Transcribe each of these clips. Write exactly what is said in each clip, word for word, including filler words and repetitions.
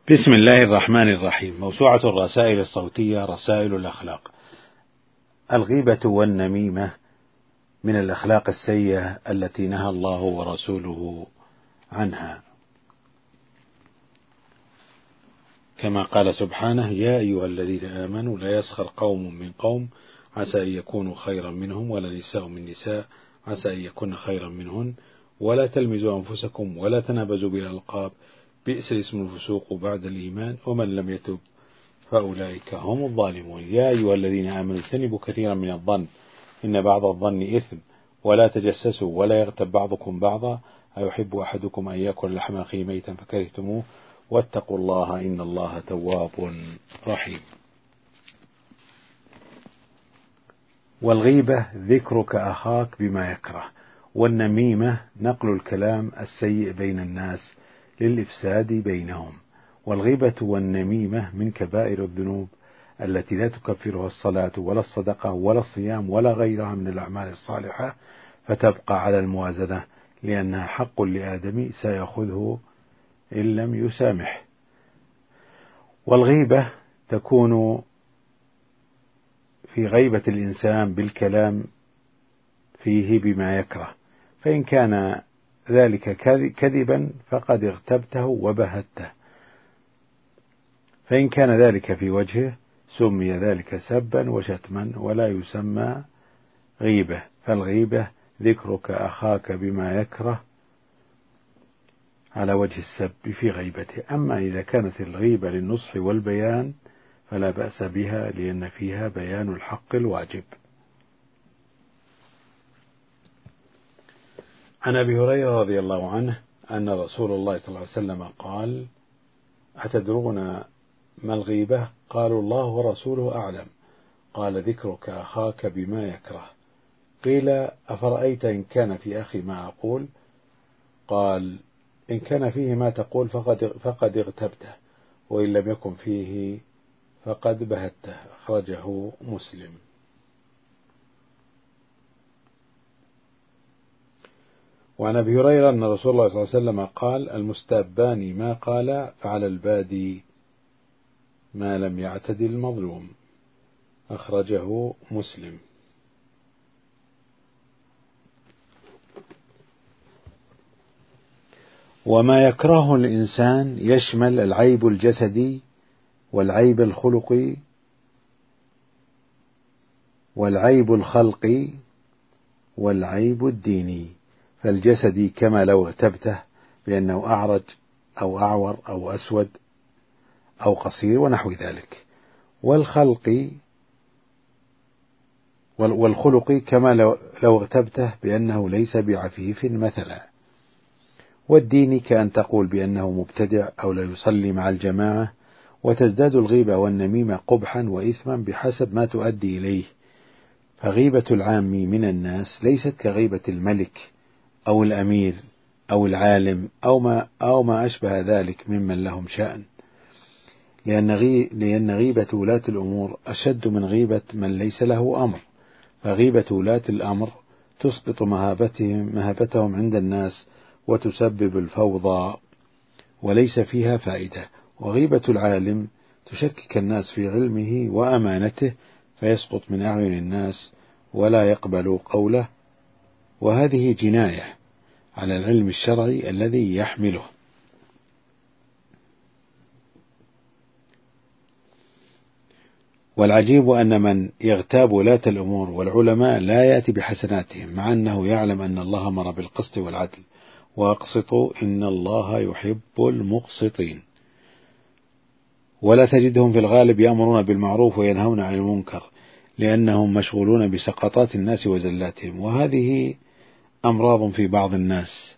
بسم الله الرحمن الرحيم. موسوعة الرسائل الصوتية رسائل الأخلاق. الغيبة والنميمة من الأخلاق السيئة التي نهى الله ورسوله عنها، كما قال سبحانه: يا أيها الذين آمنوا لا يسخر قوم من قوم عسى أن يكونوا خيرا منهم ولا نساء من نساء عسى أن يكون خيرا منهن ولا تلمزوا أنفسكم ولا تنابزوا بالألقاب بئس الاسم الفسوق بعد الإيمان ومن لم يتب فأولئك هم الظالمون. يا أيها الذين آمنوا اجتنبوا كثيرا من الظن إن بعض الظن إثم ولا تجسسوا ولا يغتب بعضكم بعضا أيحب أحدكم أن يأكل لحم أخيه ميتا فكرهتموه واتقوا الله إن الله تواب رحيم. والغيبة ذكرك أخاك بما يكره، والنميمة نقل الكلام السيء بين الناس للإفساد بينهم. والغيبة والنميمة من كبائر الذنوب التي لا تكفرها الصلاة ولا الصدقة ولا الصيام ولا غيرها من الأعمال الصالحة، فتبقى على الموازنة لأنها حق لآدم سيأخذه إن لم يسامح. والغيبة تكون في غيبة الإنسان بالكلام فيه بما يكره، فإن كان ذلك كذبا فقد اغتبته وبهته، فإن كان ذلك في وجهه سمي ذلك سبا وشتما ولا يسمى غيبة. فالغيبة ذكرك أخاك بما يكره على وجه السب في غيبته. أما إذا كانت الغيبة للنصح والبيان فلا بأس بها، لأن فيها بيان الحق الواجب. عن أبي هريرة رضي الله عنه أن رسول الله صلى الله عليه وسلم قال: أتدرون ما الغيبة؟ قالوا: الله ورسوله أعلم. قال: ذكرك أخاك بما يكره. قيل: أفرأيت إن كان في أخي ما أقول؟ قال: إن كان فيه ما تقول فقد, فقد اغتبته، وإن لم يكن فيه فقد بهته. أخرجه مسلم. وعن أبي هريرة أن رسول الله صلى الله عليه وسلم قال: المستابان ما قال فعلى البادي ما لم يعتدي المظلوم. أخرجه مسلم. وما يكره الإنسان يشمل العيب الجسدي والعيب الخلقي والعيب الخلقي والعيب الديني. فالجسدي كما لو اغتبته بأنه أعرج أو أعور أو أسود أو قصير ونحو ذلك. والخلقي والخلقي كما لو اغتبته بأنه ليس بعفيف مثلا. والديني كأن تقول بأنه مبتدع أو لا يصلي مع الجماعة. وتزداد الغيبة والنميمة قبحا وإثما بحسب ما تؤدي إليه. فغيبة العام من الناس ليست كغيبة الملك أو الأمير أو العالم أو ما, أو ما أشبه ذلك ممن لهم شأن، لأن, غي لأن غيبة ولاة الأمور أشد من غيبة من ليس له أمر. فغيبة ولاة الأمر تسقط مهابتهم, مهابتهم عند الناس وتسبب الفوضى وليس فيها فائدة. وغيبة العالم تشكك الناس في علمه وأمانته فيسقط من أعين الناس ولا يقبل قوله، وهذه جناية على العلم الشرعي الذي يحمله. والعجيب أن من يغتاب ولاة الأمور والعلماء لا يأتي بحسناتهم، مع أنه يعلم أن الله أمر بالقسط والعدل: وأقسطوا إن الله يحب المقسطين. ولا تجدهم في الغالب يأمرون بالمعروف وينهون عن المنكر، لأنهم مشغولون بسقطات الناس وزلاتهم. وهذه أمراض في بعض الناس،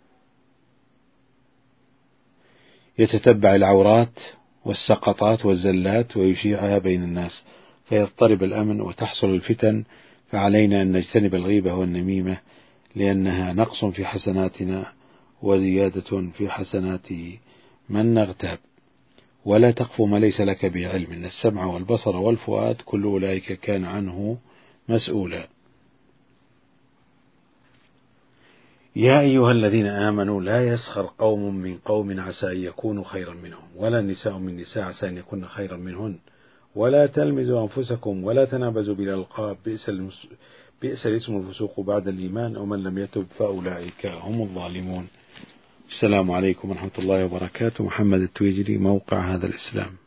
يتتبع العورات والسقطات والزلات ويشيعها بين الناس فيضطرب الأمن وتحصل الفتن. فعلينا أن نجتنب الغيبة والنميمة، لأنها نقص في حسناتنا وزيادة في حسنات من نغتاب. ولا تقف ما ليس لك به علم، إن السمع والبصر والفؤاد كل أولئك كان عنه مسؤولا. يا أيها الذين آمنوا لا يسخر قوم من قوم عسى أن يكونوا خيرا منهم ولا نساء من نساء عسى أن يكون خيرا منهن ولا تلمزوا أنفسكم ولا تنابزوا بالألقاب بئس, المس... بئس الاسم الفسوق بعد الإيمان ومن لم يتب فأولئك هم الظالمون. السلام عليكم ورحمة الله وبركاته. محمد التويجري، موقع هذا الإسلام.